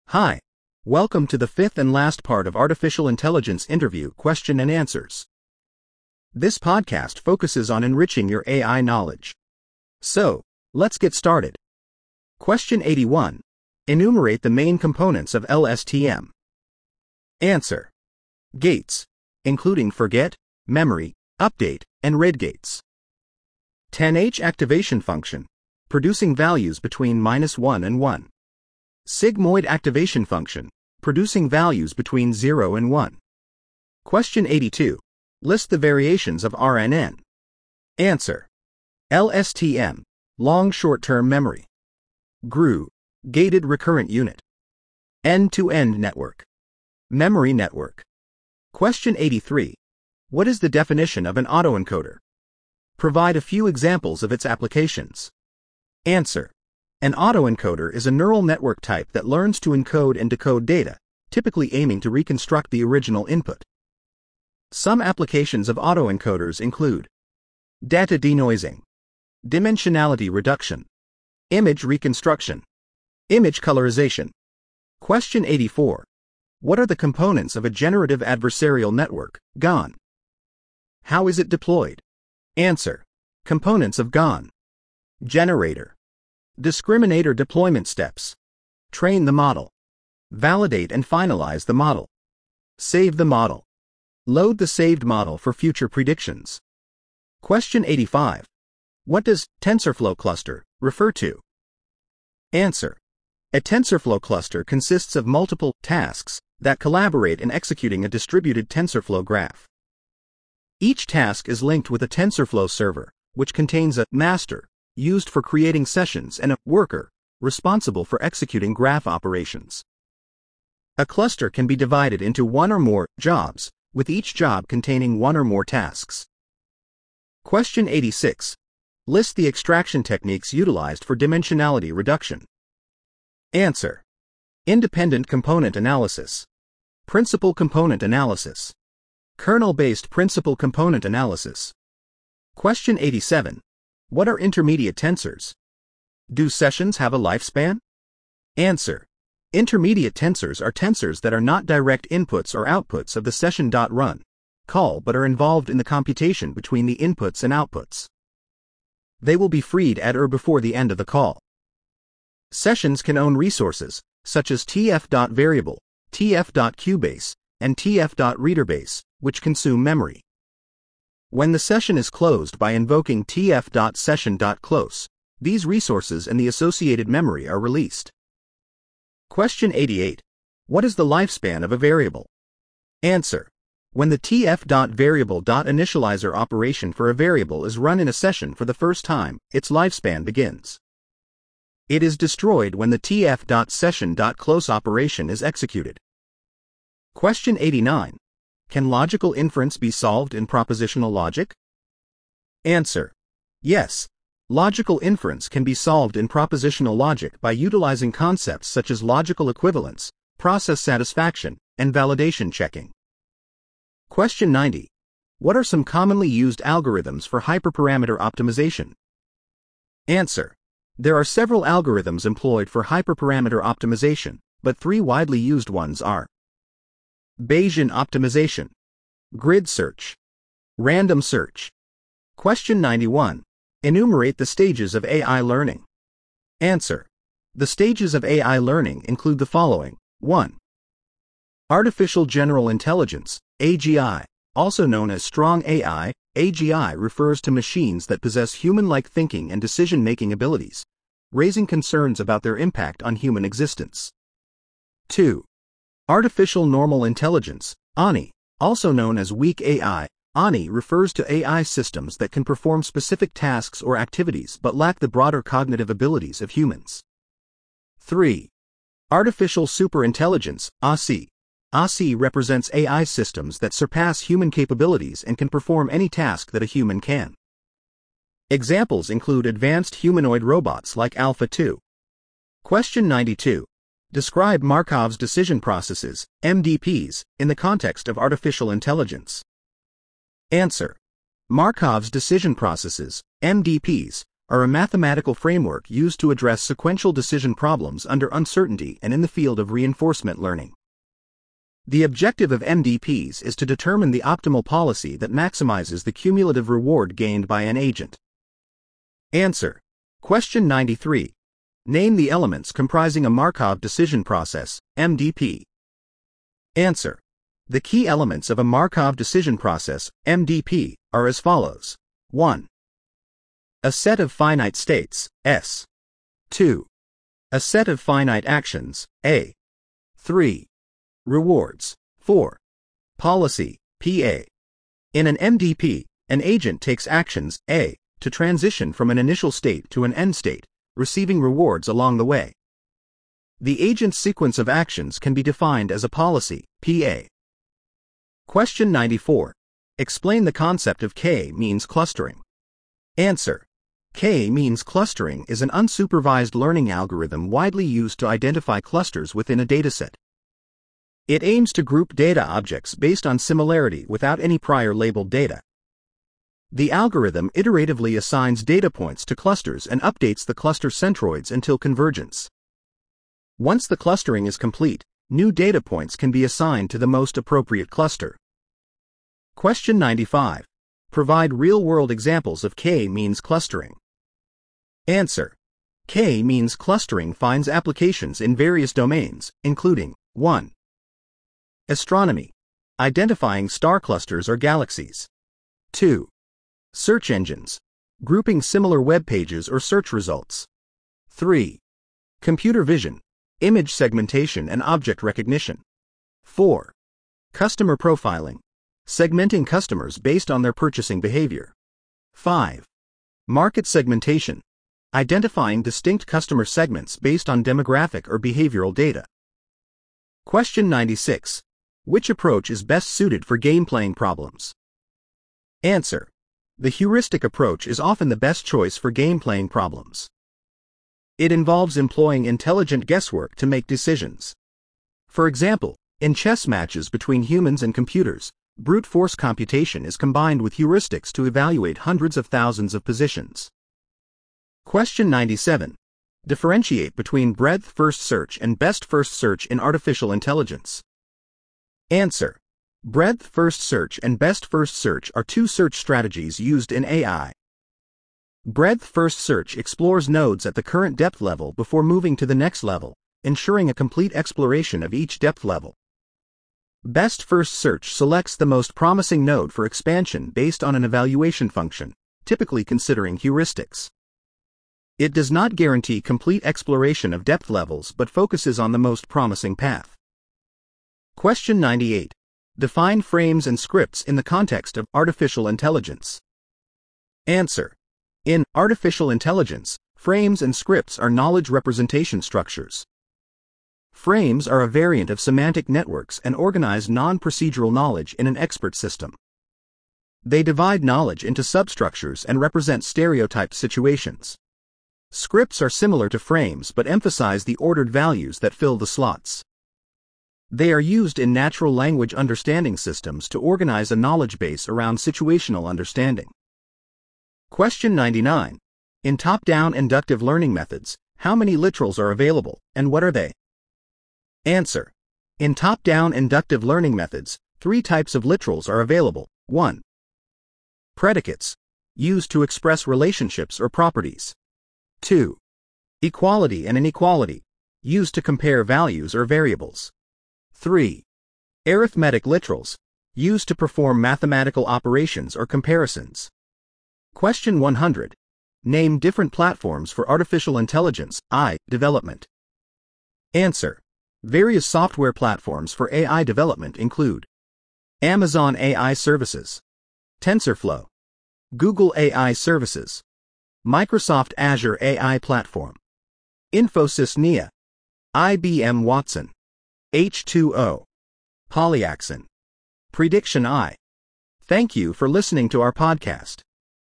Hi. Welcome to the fifth and last part of Artificial Intelligence Interview Question and Answers. This podcast focuses on enriching your AI knowledge. So, let's get started. Question 81. Enumerate the main components of LSTM. Answer. Gates, including forget, memory, update, and read gates. 10H activation function, producing values between -1 and 1. Sigmoid activation function, producing values between 0 and 1. Question 82. List the variations of RNN. Answer. LSTM, long short-term memory. GRU, gated recurrent unit. End-to-end network. Memory network. Question 83. What is the definition of an autoencoder? Provide a few examples of its applications. Answer. An autoencoder is a neural network type that learns to encode and decode data, typically aiming to reconstruct the original input. Some applications of autoencoders include data denoising, dimensionality reduction, image reconstruction, image colorization. Question 84. What are the components of a generative adversarial network, GAN? How is it deployed? Answer. Components of GAN. Generator. Discriminator deployment steps. Train the model. Validate and finalize the model. Save the model. Load the saved model for future predictions. Question 85. What does TensorFlow cluster refer to? Answer. A TensorFlow cluster consists of multiple tasks that collaborate in executing a distributed TensorFlow graph. Each task is linked with a TensorFlow server, which contains a master, used for creating sessions, and a worker, responsible for executing graph operations. A cluster can be divided into one or more jobs, with each job containing one or more tasks. Question 86. List the extraction techniques utilized for dimensionality reduction. Answer. Independent component analysis. Principal component analysis. Kernel-based principal component analysis. Question 87. What are intermediate tensors? Do sessions have a lifespan? Answer. Intermediate tensors are tensors that are not direct inputs or outputs of the session.run call but are involved in the computation between the inputs and outputs. They will be freed at or before the end of the call. Sessions can own resources, such as tf.variable, tf.QBase, and tf.readerbase, which consume memory. When the session is closed by invoking tf.session.close, these resources and the associated memory are released. Question 88. What is the lifespan of a variable? Answer. When the tf.variable.initializer operation for a variable is run in a session for the first time, its lifespan begins. It is destroyed when the tf.session.close operation is executed. Question 89. Can logical inference be solved in propositional logic? Answer. Yes. Logical inference can be solved in propositional logic by utilizing concepts such as logical equivalence, process satisfaction, and validation checking. Question 90. What are some commonly used algorithms for hyperparameter optimization? Answer. There are several algorithms employed for hyperparameter optimization, but three widely used ones are Bayesian optimization, grid search, random search. Question 91. Enumerate the stages of AI learning. Answer. The stages of AI learning include the following. 1. Artificial General Intelligence, AGI, also known as strong AI. AGI refers to machines that possess human-like thinking and decision-making abilities, raising concerns about their impact on human existence. 2. Artificial Normal Intelligence, ANI, also known as weak AI. ANI refers to AI systems that can perform specific tasks or activities but lack the broader cognitive abilities of humans. 3. Artificial Superintelligence, ASI. ASI represents AI systems that surpass human capabilities and can perform any task that a human can. Examples include advanced humanoid robots like Alpha 2. Question 92. Describe Markov's decision processes, MDPs, in the context of artificial intelligence. Answer. Markov's decision processes, MDPs, are a mathematical framework used to address sequential decision problems under uncertainty and in the field of reinforcement learning. The objective of MDPs is to determine the optimal policy that maximizes the cumulative reward gained by an agent. Answer. Question 93. Name the elements comprising a Markov decision process, MDP. Answer. The key elements of a Markov decision process, MDP, are as follows. 1. A set of finite states, S. 2. A set of finite actions, A. 3. Rewards, 4. Policy, PA. In an MDP, an agent takes actions, A, to transition from an initial state to an end state, receiving rewards along the way. The agent's sequence of actions can be defined as a policy, PA. Question 94. Explain the concept of K-means clustering. Answer. K-means clustering is an unsupervised learning algorithm widely used to identify clusters within a dataset. It aims to group data objects based on similarity without any prior labeled data. The algorithm iteratively assigns data points to clusters and updates the cluster centroids until convergence. Once the clustering is complete, new data points can be assigned to the most appropriate cluster. Question 95. Provide real-world examples of K-means clustering. Answer. K-means clustering finds applications in various domains, including 1. Astronomy, identifying star clusters or galaxies. 2. Search engines, grouping similar web pages or search results. 3. Computer vision, image segmentation and object recognition. 4. Customer profiling, segmenting customers based on their purchasing behavior. 5. Market segmentation, identifying distinct customer segments based on demographic or behavioral data. Question 96. Which approach is best suited for game-playing problems? Answer. The heuristic approach is often the best choice for game-playing problems. It involves employing intelligent guesswork to make decisions. For example, in chess matches between humans and computers, brute force computation is combined with heuristics to evaluate hundreds of thousands of positions. Question 97. Differentiate between breadth-first search and best-first search in artificial intelligence. Answer. Breadth-first search and best-first search are two search strategies used in AI. Breadth-first search explores nodes at the current depth level before moving to the next level, ensuring a complete exploration of each depth level. Best-first search selects the most promising node for expansion based on an evaluation function, typically considering heuristics. It does not guarantee complete exploration of depth levels but focuses on the most promising path. Question 98. Define frames and scripts in the context of artificial intelligence. Answer. In artificial intelligence, frames and scripts are knowledge representation structures. Frames are a variant of semantic networks and organize non-procedural knowledge in an expert system. They divide knowledge into substructures and represent stereotyped situations. Scripts are similar to frames but emphasize the ordered values that fill the slots. They are used in natural language understanding systems to organize a knowledge base around situational understanding. Question 99. In top-down inductive learning methods, how many literals are available, and what are they? Answer. In top-down inductive learning methods, 3 types of literals are available. 1. Predicates, used to express relationships or properties. 2. Equality and inequality, used to compare values or variables. 3. Arithmetic literals, used to perform mathematical operations or comparisons. Question 100. Name different platforms for artificial intelligence, AI, development. Answer. Various software platforms for AI development include Amazon AI Services, TensorFlow, Google AI Services, Microsoft Azure AI Platform, Infosys Nia, IBM Watson, H2O, Polyaxon, Prediction AI. Thank you for listening to our podcast.